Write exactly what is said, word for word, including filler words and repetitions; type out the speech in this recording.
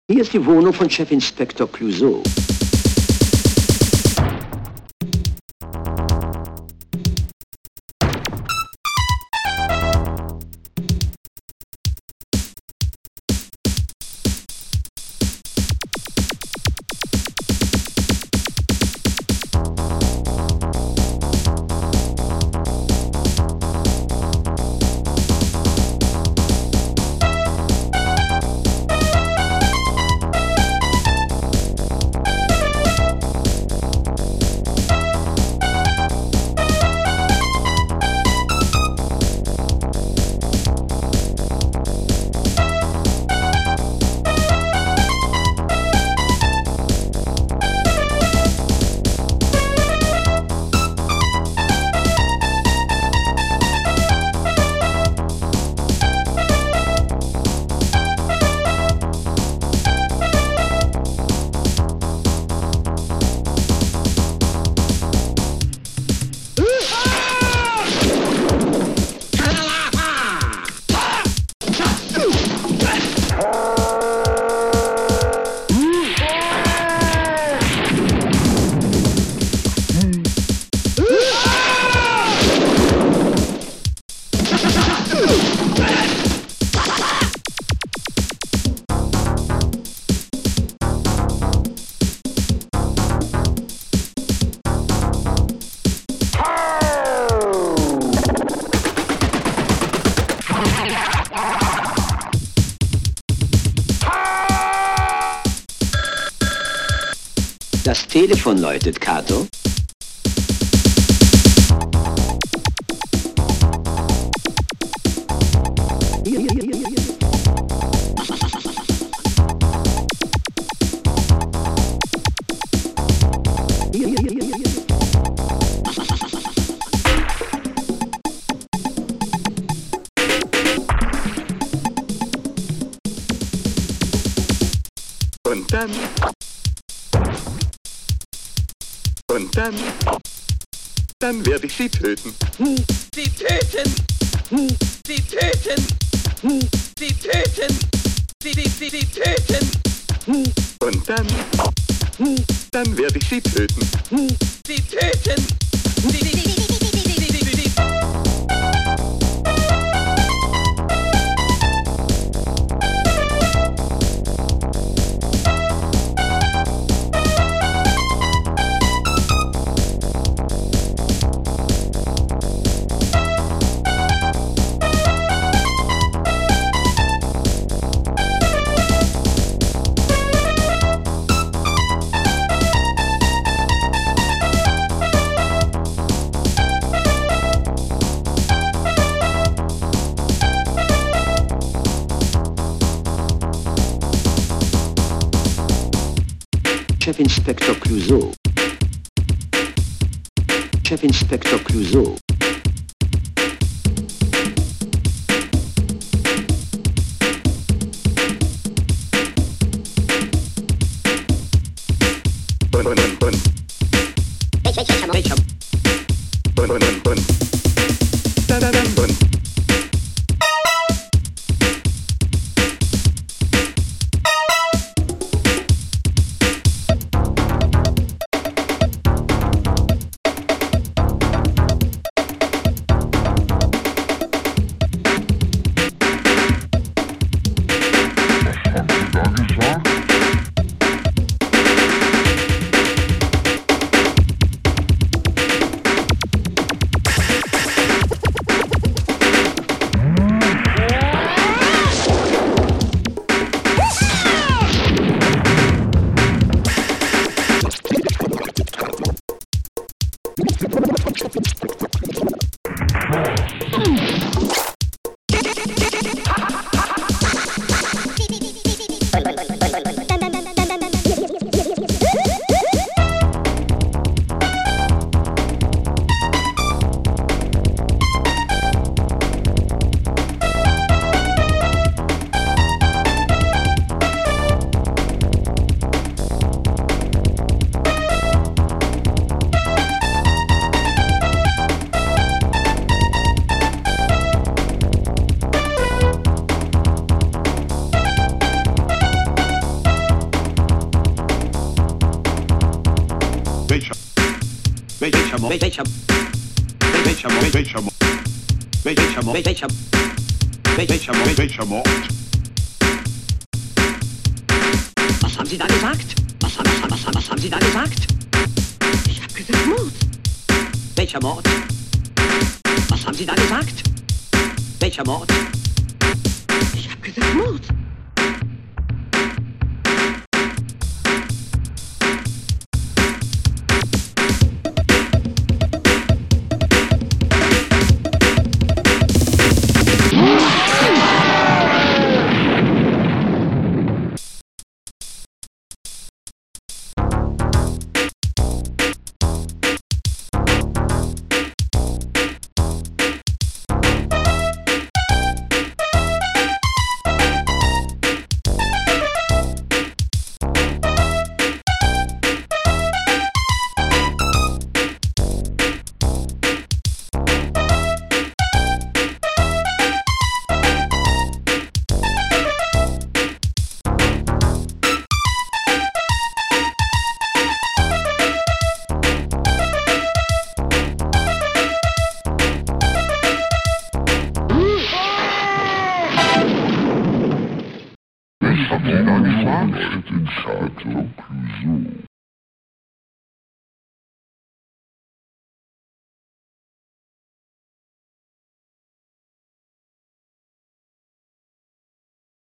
Hier ist die Wohnung von Chefinspektor Clouseau. Das Telefon läutet, Kato. Und dann... Und dann... Dann werde ich sie töten. Sie töten! Sie töten! Sie töten! Sie, sie, sie, sie töten! Und dann... Dann werde ich sie töten. Sie töten! Sie, sie, sie, sie, sie, sie, sie, sie. Chefinspektor Clouseau. Chefinspektor Clouseau. Und, und, und, und. Welcher? Und, und, und, und. Da, da, da, und. Welcher Mord? Welcher Welcher Mord? Welcher Mord? Welcher Mord? Welcher Welcher Mord? Welcher Mord? Was haben Sie da gesagt? Was, haben- was, was, was haben Sie da gesagt? Ich hab gesagt Mord. Welcher Mord? Was haben Sie da gesagt? Welcher Mord? Ich hab gesagt Mord. Ich hab sie da gesagt, in Chateau Clouseau.